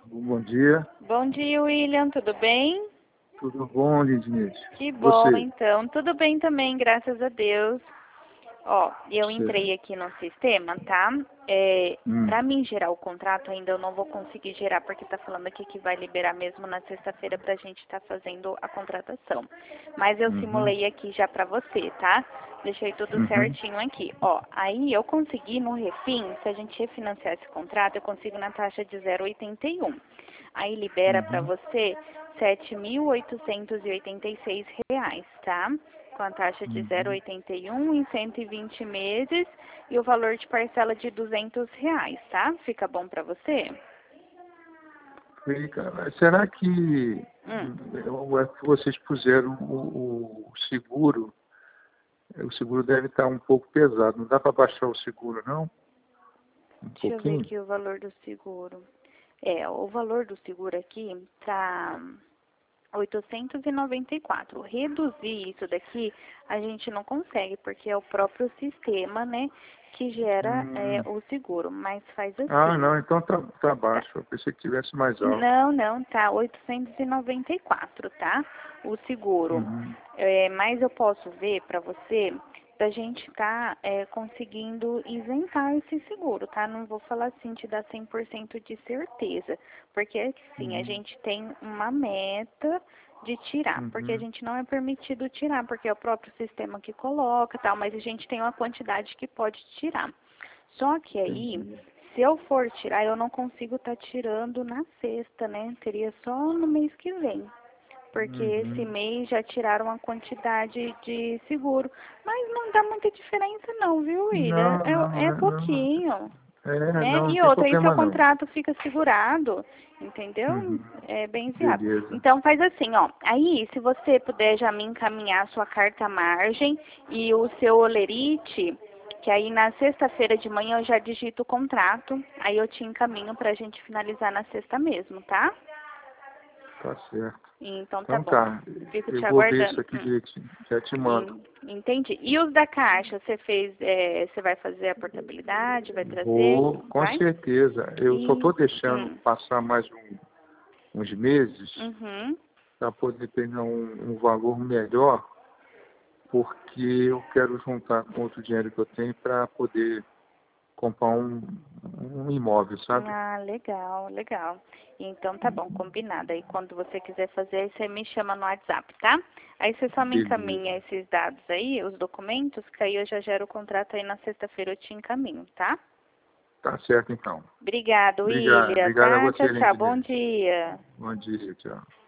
Bom dia. Bom dia, William. Tudo bem? Tudo bom, Lindinete? Que bom, Você? então. Tudo bem também, graças a Deus. Ó, eu Você. entrei aqui no sistema, tá? Pra mim gerar o contrato ainda eu não vou conseguir gerar, porque tá falando aqui que vai liberar mesmo na sexta-feira pra gente estar fazendo a contratação. Mas eu Uhum. simulei aqui já pra você, tá? Deixei tudo Uhum. certinho aqui. Ó, aí eu consegui no Refin, se a gente refinanciar esse contrato, eu consigo na taxa de 0,81. Aí libera pra Uhum. você R$ 7.886, tá? Com a taxa de Uhum. 0,81 em 120 meses e o valor de parcela de R$ 200, tá? Fica bom pra você? Será que Hum. é que vocês puseram o seguro? O seguro deve estar um pouco pesado. Não dá para baixar o seguro, não? Um Deixa eu ver pouquinho? aqui o valor do seguro. O valor do seguro aqui tá 894. Reduzir isso daqui a gente não consegue, porque é o próprio sistema, né, que gera Hum. o seguro. Mas faz Ah, assim, ó. não. Então tá Tá. baixo. Eu pensei que tivesse mais alto. Não, não, tá 894, tá? O seguro. Uhum. Mas eu posso ver para você, pra gente tá conseguindo isentar esse seguro, tá? Não vou falar assim, te dar 100% de certeza, porque assim, a Uhum. gente tem uma meta de tirar, porque a Uhum. gente não é permitido tirar, porque é o próprio sistema que coloca, tal, mas a gente tem uma quantidade que pode tirar. Só que aí, Entendi. se eu for tirar, eu não consigo estar tirando na sexta, né? Teria só no mês que vem. Porque esse Uhum. mês já tiraram a quantidade de seguro. Mas não dá muita diferença não, viu, William? Não, não, É não. pouquinho, Não, né? não E tem outra, aí seu problema não. contrato fica segurado, entendeu? Uhum. É bem viável. Beleza. Então faz assim, ó. Aí, se você puder já me encaminhar a sua carta margem e o seu olerite, que aí na sexta-feira de manhã eu já digito o contrato, aí eu te encaminho pra gente finalizar na sexta mesmo, tá? Tá certo. Então tá Então bom. tá. Fico Eu te vou ver isso aguardando. aqui direitinho. Já te mando. Entendi. E os da caixa, você fez, você vai fazer a portabilidade, vai trazer? Vou, com Vai? certeza. Eu só E, estou deixando passar mais uns meses uhum. para poder pegar um valor melhor, porque eu quero juntar com outro dinheiro que eu tenho para poder comprar um imóvel, sabe? Ah, legal, legal. Então tá bom, combinado. Aí quando você quiser fazer, aí você me chama no WhatsApp, tá? Aí você só me Beleza. encaminha esses dados aí, os documentos, que aí eu já gero o contrato aí na sexta-feira eu te encaminho, tá? Tá certo então. Obrigado, Obrigado. William, Obrigado a tá? você, Tchau, tchau. Bom Lindinete. dia. Bom dia, tchau.